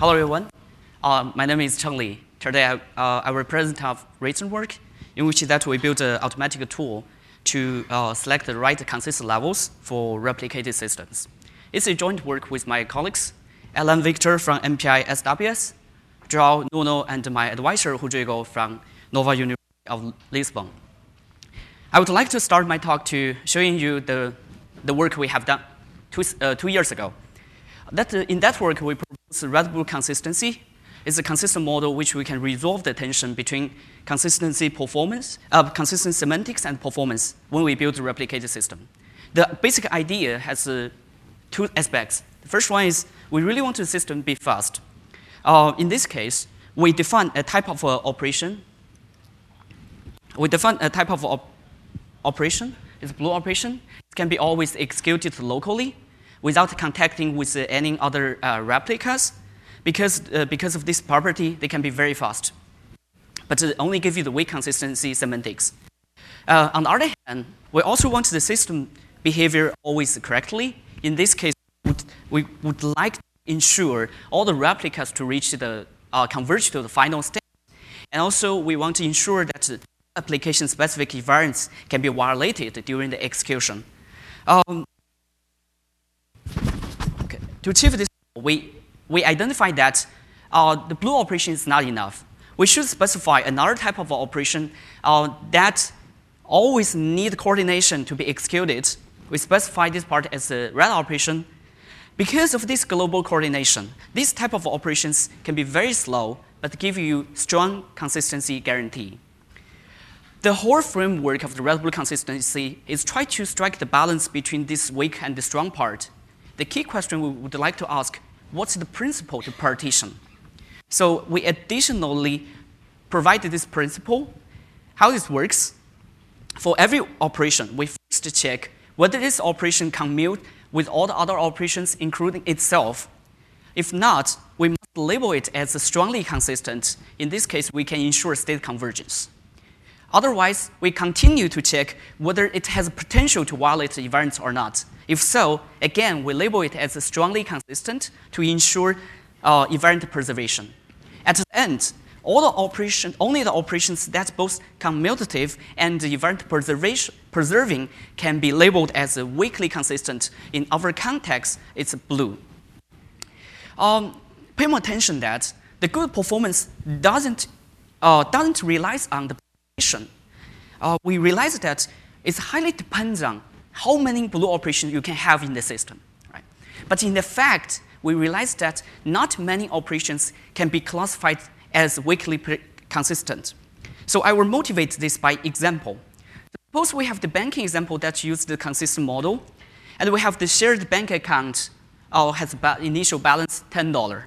Hello, everyone. My name is Cheng Li. Today, I will present our recent work in which that we built an automatic tool to select the right consistent levels for replicated systems. It's a joint work with my colleagues, Alan Victor from MPI SWS, João Nuno, and my advisor, Rodrigo, from Nova University of Lisbon. I would like to start my talk to showing you the work we have done 2 years ago. In that work, we propose red-blue consistency. It's a consistent model which we can resolve the tension between consistent semantics and performance when we build a replicated system. The basic idea has two aspects. The first one is we really want the system to be fast. In this case, we define a type of operation. We define a type of operation. It's a blue operation. It can be always executed locally without contacting with any other replicas. Because of this property, they can be very fast. But it only gives you the weak consistency semantics. On the other hand, we also want the system behavior always correctly. In this case, we would like to ensure all the replicas to reach the converge to the final state. And also, we want to ensure that the application-specific events can be violated during the execution. To achieve this, we identified that the blue operation is not enough. We should specify another type of operation that always need coordination to be executed. We specify this part as a red operation. Because of this global coordination, this type of operations can be very slow, but give you strong consistency guarantee. The whole framework of the red-blue consistency is try to strike the balance between this weak and the strong part. The key question we would like to ask, what's the principle to partition? So we additionally provided this principle. How this works, for every operation, we first check whether this operation commute with all the other operations, including itself. If not, we must label it as strongly consistent. In this case, we can ensure state convergence. Otherwise, we continue to check whether it has potential to violate the events or not. If so, again, we label it as strongly consistent to ensure event preservation. At the end, only the operations that both commutative and the event preserving can be labeled as weakly consistent. In our context, it's blue. Pay more attention that the good performance doesn't rely on the operation. We realize that it highly depends on how many blue operations you can have in the system. Right? But in the fact, we realize that not many operations can be classified as weakly consistent. So I will motivate this by example. Suppose we have the banking example that uses the consistent model, and we have the shared bank account has initial balance $10.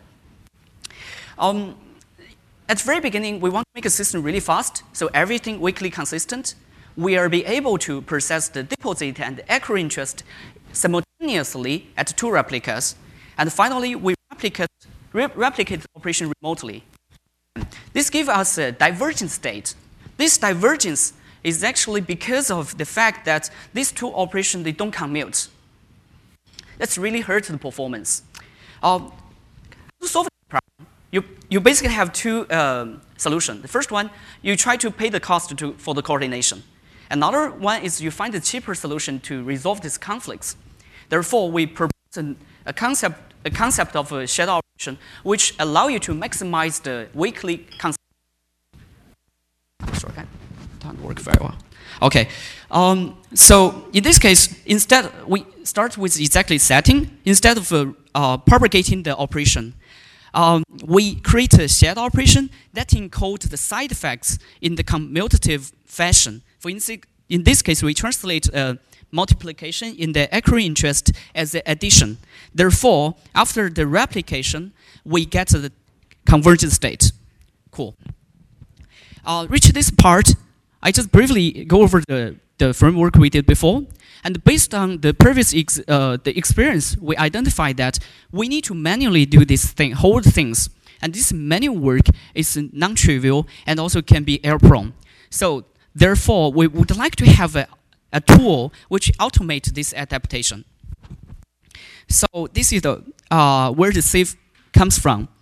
At the very beginning, we want to make a system really fast, so everything weakly consistent. We will be able to process the deposit and the accrued interest simultaneously at two replicas. And finally, we replicate the operation remotely. This gives us a divergent state. This divergence is actually because of the fact that these two operations, they don't commute. That's really hurts the performance. To solve the problem, you basically have two solutions. The first one, you try to pay the cost for the coordination. Another one is you find a cheaper solution to resolve these conflicts. Therefore, we propose a concept of a shadow operation which allow you to maximize the weakly consistency. Sorry, that doesn't work very well. Okay, so in this case, instead we start with exactly setting. Instead of propagating the operation, we create a shared operation that encodes the side effects in the commutative fashion. For instance, in this case, we translate multiplication in the accrued interest as the addition. Therefore, after the replication, we get the convergent state. Cool. Reach this part, I just briefly go over the framework we did before. And based on the previous the experience, we identified that we need to manually do this thing, whole things. And this manual work is non-trivial and also can be error-prone. So therefore, we would like to have a tool which automates this adaptation. So this is where the save comes from.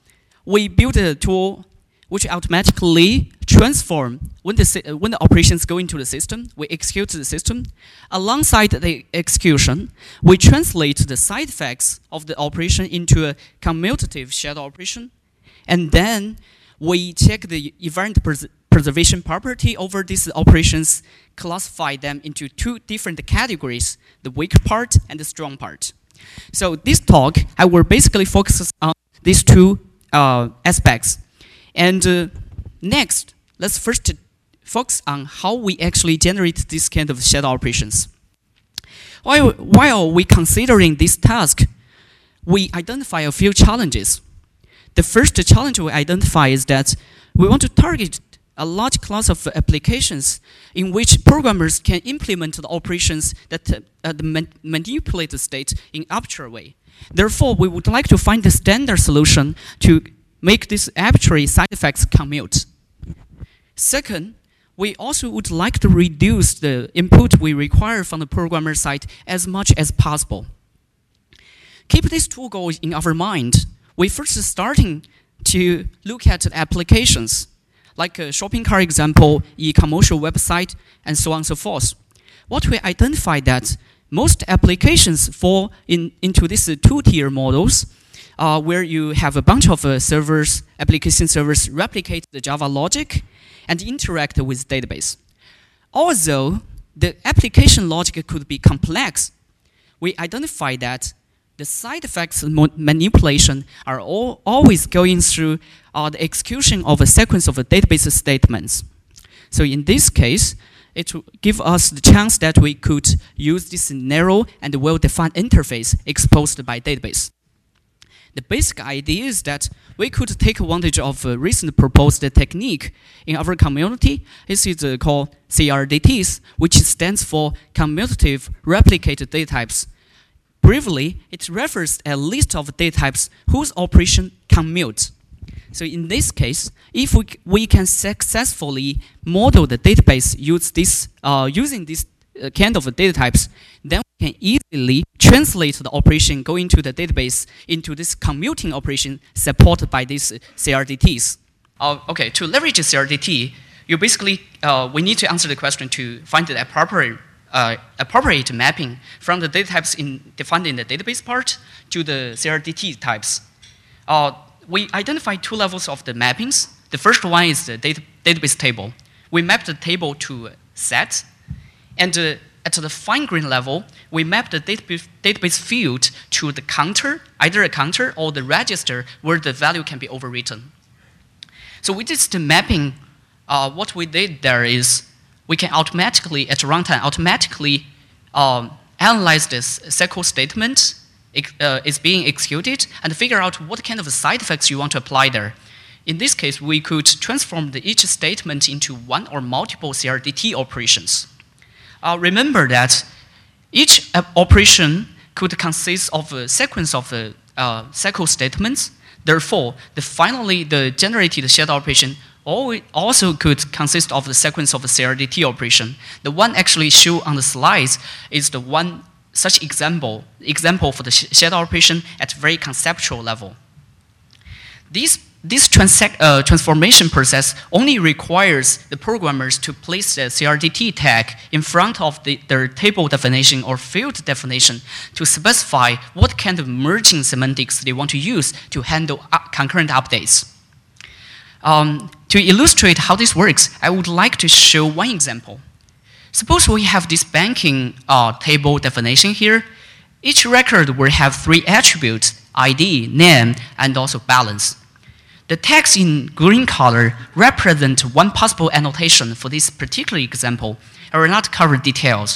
we built a tool which automatically transform when the operations go into the system, we execute the system. Alongside the execution, we translate the side effects of the operation into a commutative shadow operation, and then we check the event preservation property over these operations, classify them into two different categories, the weak part and the strong part. So this talk, I will basically focus on these two aspects. And next, let's first focus on how we actually generate this kind of shadow operations. While we considering this task, we identify a few challenges. The first challenge we identify is that we want to target a large class of applications in which programmers can implement the operations that manipulate the state in arbitrary way. Therefore, we would like to find the standard solution to make these arbitrary side effects commute. Second, we also would like to reduce the input we require from the programmer side as much as possible. Keep these two goals in our mind. We first starting to look at the applications, like a shopping cart example, e-commercial website, and so on and so forth. What we identify that most applications fall into these two-tier models, where you have a bunch of servers, application servers replicate the Java logic and interact with database. Although the application logic could be complex, we identify that the side effects manipulation are always going through the execution of a sequence of database statements. So in this case, it will give us the chance that we could use this narrow and well-defined interface exposed by database. The basic idea is that we could take advantage of a recent proposed technique in our community. This is called CRDTs, which stands for Commutative Replicated Data Types. Briefly, it refers to a list of data types whose operation commute. So in this case, if we can successfully model the database using this kind of data types, then we can easily translate the operation going to the database into this commuting operation supported by these CRDTs. Okay, to leverage a CRDT, you basically, we need to answer the question to find the appropriate mapping from the data types defined in the database part to the CRDT types. We identify two levels of the mappings. The first one is the database table. We map the table to set, and at the fine-grained level, we map the database field to the counter, either a counter or the register where the value can be overwritten. So with this mapping, what we did there is we can automatically, at runtime, analyze this SQL statement is being executed and figure out what kind of side effects you want to apply there. In this case, we could transform each statement into one or multiple CRDT operations. Remember that each operation could consist of a sequence of SQL statements. Therefore, finally, the generated shadow operation also could consist of the sequence of a CRDT operation. The one actually shown on the slides is the one such example for the shadow operation at very conceptual level. This transformation process only requires the programmers to place the CRDT tag in front of their table definition or field definition to specify what kind of merging semantics they want to use to handle concurrent updates. To illustrate how this works, I would like to show one example. Suppose we have this banking table definition here. Each record will have three attributes: ID, name, and also balance. The text in green color represent one possible annotation for this particular example. I will not cover details.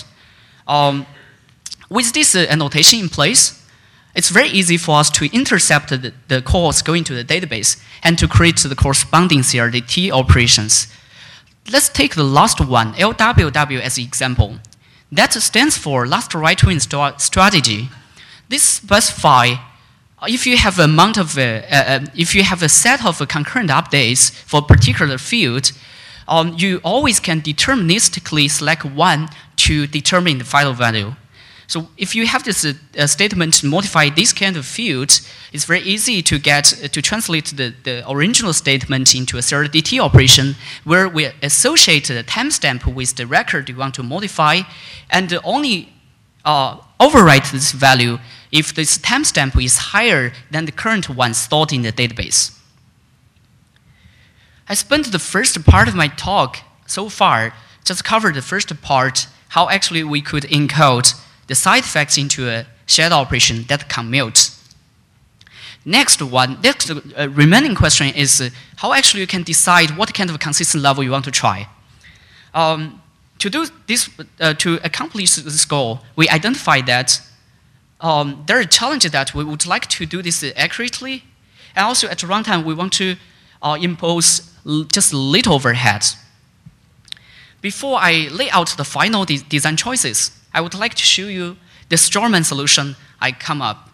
With this annotation in place, it's very easy for us to intercept the calls going to the database and to create the corresponding CRDT operations. Let's take the last one, LWW, as an example. That stands for last right win strategy. This specifies if you have a set of concurrent updates for a particular field, you always can deterministically select one to determine the final value. So if you have this statement to modify this kind of field, it's very easy to translate the original statement into a serial DT operation where we associate the timestamp with the record you want to modify and only overwrite this value if this timestamp is higher than the current one stored in the database. I spent the first part of my talk so far just covered the first part, how actually we could encode the side effects into a shared operation that commutes. Next remaining question is how actually you can decide what kind of consistent level you want to try. To do this, to accomplish this goal, we identified that there are challenges that we would like to do this accurately, and also at runtime we want to impose just little overhead. Before I lay out the final design choices, I would like to show you the strawman solution I come up.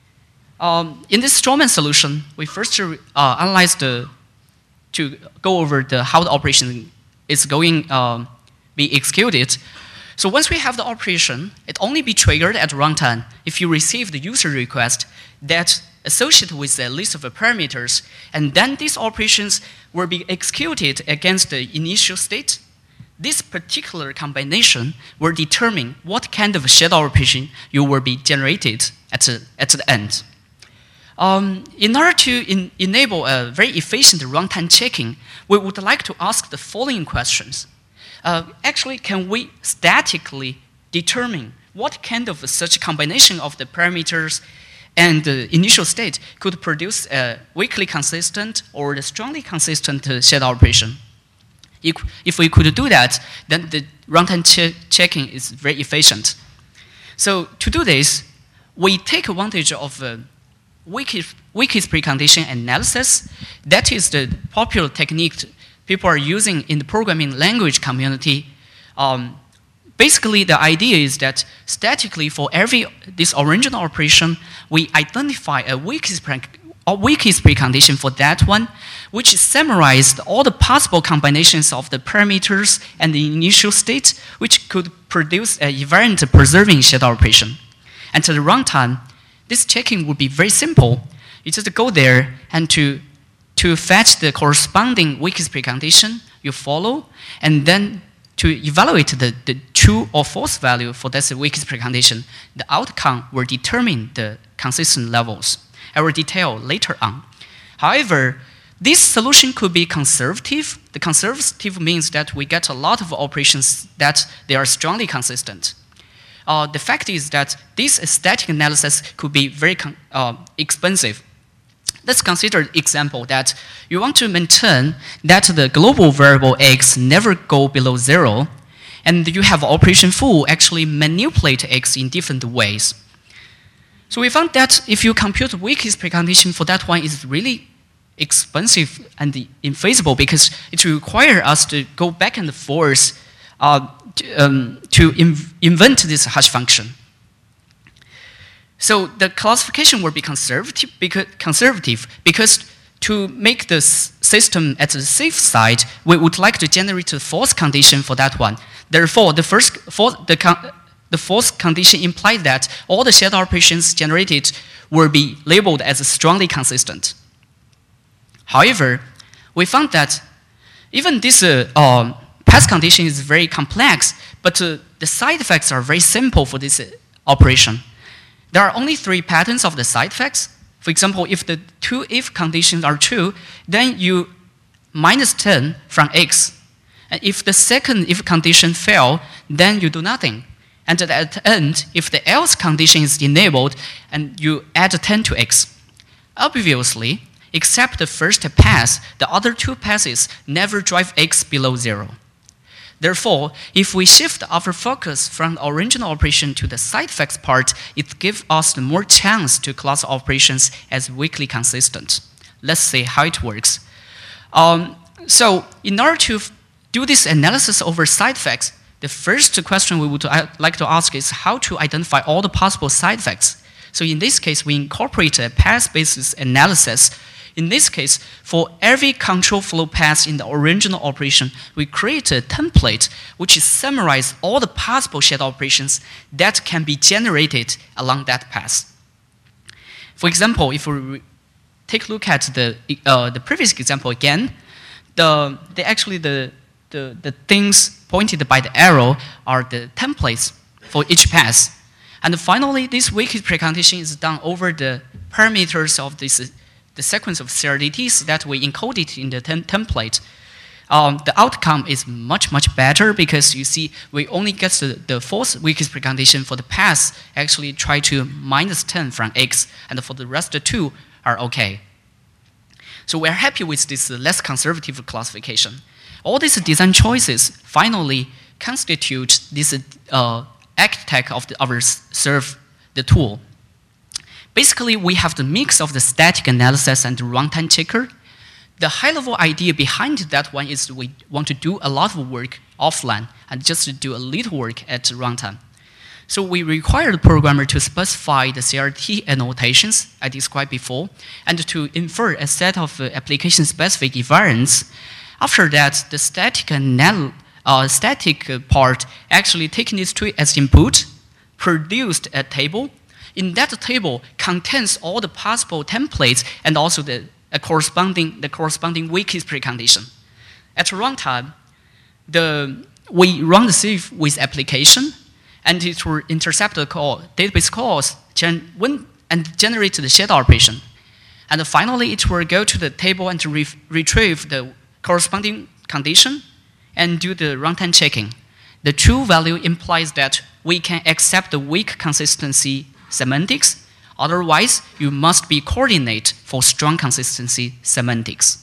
In this strawman solution, we first analyzed to go over how the operation is going be executed. So once we have the operation, it only be triggered at runtime if you receive the user request that associated with a list of parameters, and then these operations will be executed against the initial state. This particular combination will determine what kind of shared operation you will be generated at the end. In order to enable a very efficient runtime checking, we would like to ask the following questions. Actually, can we statically determine what kind of such combination of the parameters and the initial state could produce a weakly consistent or the strongly consistent shared operation? If we could do that, then the runtime checking is very efficient. So to do this, we take advantage of Wikis precondition analysis. That is the popular technique people are using in the programming language community. Basically, the idea is that statically for this original operation, we identify a Wikis precondition for that one, which summarized all the possible combinations of the parameters and the initial state, which could produce a invariant preserving shared operation. And to the runtime, this checking would be very simple. You just go there and to fetch the corresponding Wikis precondition, you follow, and then to evaluate the true or false value for that Wikis precondition, the outcome will determine the consistent levels. I will detail later on. However, this solution could be conservative. The conservative means that we get a lot of operations that they are strongly consistent. The fact is that this static analysis could be very expensive. Let's consider an example that you want to maintain that the global variable x never go below 0, and you have operation foo actually manipulate x in different ways. So we found that if you compute Wikis precondition for that one is really expensive and infeasible because it requires us to go back and forth to invent this hash function. So the classification will be conservative because to make the system at the safe side, we would like to generate a false condition for that one. Therefore, the false condition implies that all the shared operations generated will be labeled as strongly consistent. However, we found that even this pass condition is very complex, but the side effects are very simple for this operation. There are only 3 patterns of the side effects. For example, if the 2 if conditions are true, then you minus 10 from x. And if the second if condition fail, then you do nothing. And at the end, if the else condition is enabled, and you add 10 to x. Obviously, except the first pass, the other 2 passes never drive x below 0. Therefore, if we shift our focus from the original operation to the side effects part, it gives us more chance to class operations as weakly consistent. Let's see how it works. So in order to do this analysis over side effects, the first question we would like to ask is how to identify all the possible side effects. So in this case, we incorporate a path basis analysis In this case, for every control flow path in the original operation, we create a template which summarizes all the possible shadow operations that can be generated along that path. For example, if we take a look at the previous example again, the things pointed by the arrow are the templates for each path. And finally, this wicked precondition is done over the parameters of the sequence of CRDTs that we encoded in the template. The outcome is much, much better because you see we only get the fourth weakest precondition for the path, actually try to -10 from x, and for the rest of the two are okay. So we're happy with this less conservative classification. All these design choices finally constitute this architect of our serve the tool. Basically, we have the mix of the static analysis and the runtime checker. The high-level idea behind that one is we want to do a lot of work offline and just do a little work at runtime. So we require the programmer to specify the CRT annotations I described before and to infer a set of application-specific invariants. After that, the static part actually taking these two as input, produced a table. In that table contains all the possible templates and also the corresponding weakest precondition. At runtime, we run the sieve with application, and it will intercept the database calls and generate the shadow operation. And finally, it will go to the table and retrieve the corresponding condition and do the runtime checking. The true value implies that we can accept the weak consistency semantics. Otherwise, you must be coordinate for strong consistency semantics.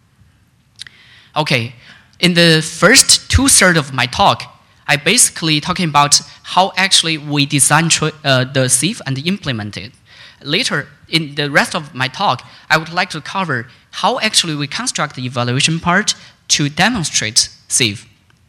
Okay, in the first 2/3 of my talk, I basically talking about how actually we design the sieve and implement it. Later, in the rest of my talk, I would like to cover how actually we construct the evaluation part to demonstrate sieve.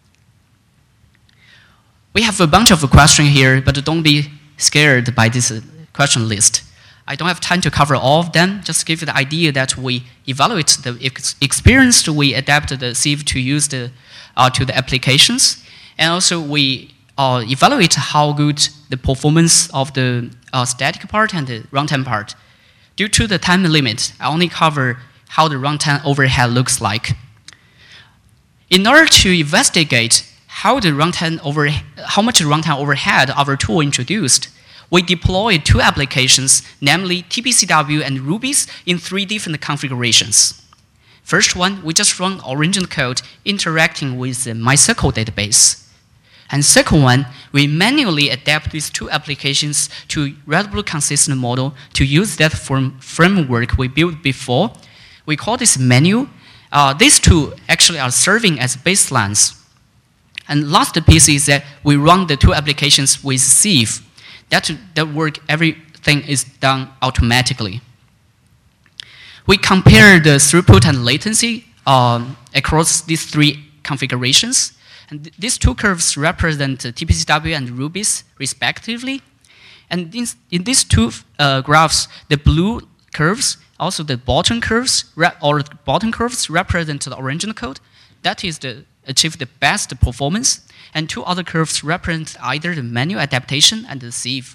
We have a bunch of questions here, but don't be scared by this question list. I don't have time to cover all of them, just give you the idea that we evaluate the experience, we adapt the sieve to use to the applications, and also we evaluate how good the performance of the static part and the runtime part. Due to the time limit, I only cover how the runtime overhead looks like. In order to investigate how much runtime overhead our tool introduced, we deployed two applications, namely TPCW and Rubies, in 3 different configurations. First one, we just run original code interacting with the MySQL database. And second one, we manually adapt these two applications to readable consistent model to use that framework we built before. We call this menu. These two actually are serving as baselines. And last piece is that we run the two applications with sieve. That work, everything is done automatically. We compare the throughput and latency across these 3 configurations. And these 2 curves represent TPCW and Rubies respectively. And in these 2 graphs, the blue curves, also the bottom curves, represent the original code. That is achieve the best performance. And 2 other curves represent either the manual adaptation and the sieve.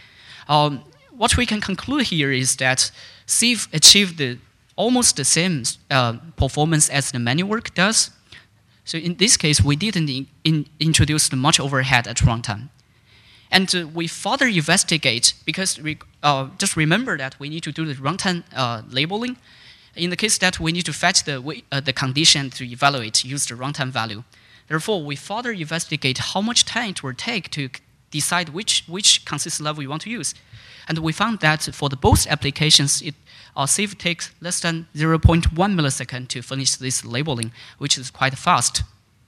What we can conclude here is that sieve achieved almost the same performance as the manual work does. So in this case, we didn't introduce much overhead at runtime. And we further investigate, because just remember that we need to do the runtime labeling. In the case that we need to fetch the condition to evaluate, use the runtime value. Therefore, we further investigate how much time it will take to decide which consistent level you want to use. And we found that for both applications, sieve takes less than 0.1 millisecond to finish this labeling, which is quite fast.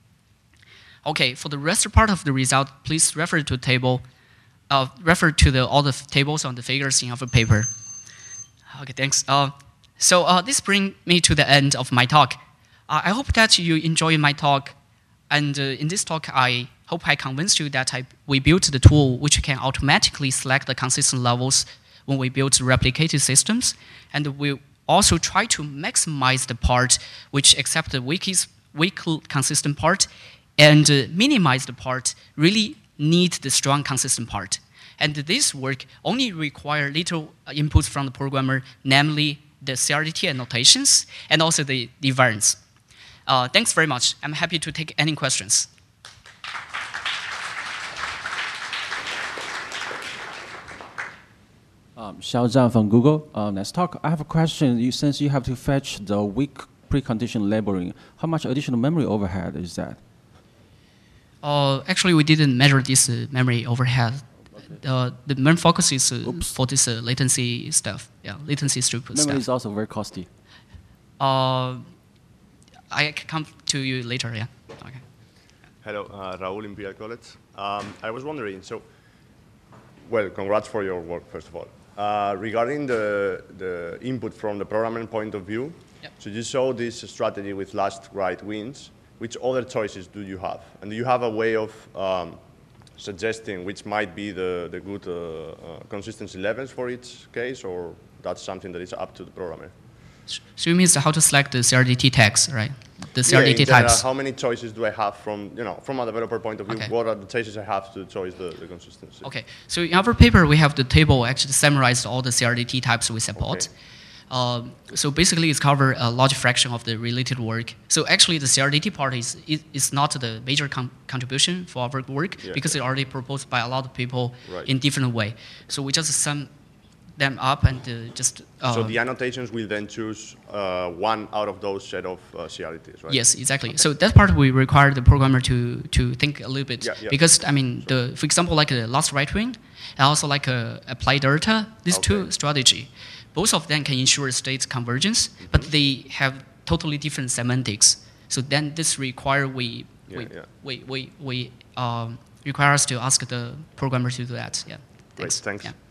Okay, for the rest part of the result, please refer to table. Refer to all the tables on the figures in our paper. Okay, thanks. So this brings me to the end of my talk. I hope that you enjoy my talk. And in this talk, I hope I convinced you that we built the tool which can automatically select the consistent levels when we build replicated systems. And also try to maximize the part which accept the weak consistent part, and minimize the part really need the strong consistent part. And this work only require little inputs from the programmer, namely the CRDT annotations and also the variants. Thanks very much. I'm happy to take any questions. Xiao Zhang from Google. Let's talk. I have a question. Since you have to fetch the weak precondition labeling, how much additional memory overhead is that? Actually, we didn't measure this memory overhead. Okay. The main focus is for this latency stuff. Yeah, latency throughput stuff. Memory is also very costly. I can come to you later. Yeah. Okay. Hello, Raul, Imperial College. I was wondering. So, well, congrats for your work, first of all. Regarding the input from the programmer point of view, yep. So you show this strategy with last write wins. Which other choices do you have? And do you have a way of suggesting which might be the good consistency levels for each case, or that's something that is up to the programmer? So you mean how to select the CRDT tags, right? The CRDT types. How many choices do I have from a developer point of view? Okay. What are the choices I have to choose the consistency? Okay. So in our paper, we have the table actually summarized all the CRDT types we support. Okay. So basically, it's covered a large fraction of the related work. So actually, the CRDT part is not the major contribution for our work, yeah, because it's already proposed by a lot of people in different way. So we just sum them up and just. So the annotations will then choose one out of those set of CRDTs, right? Yes, exactly. Okay. So that part we require the programmer to think a little bit, because I mean, for example, like the last write win, and also like apply delta, these two strategy. Both of them can ensure state convergence, but they have totally different semantics. So then this require require us to ask the programmer to do that. Yeah. Thanks. Great, thanks. Yeah.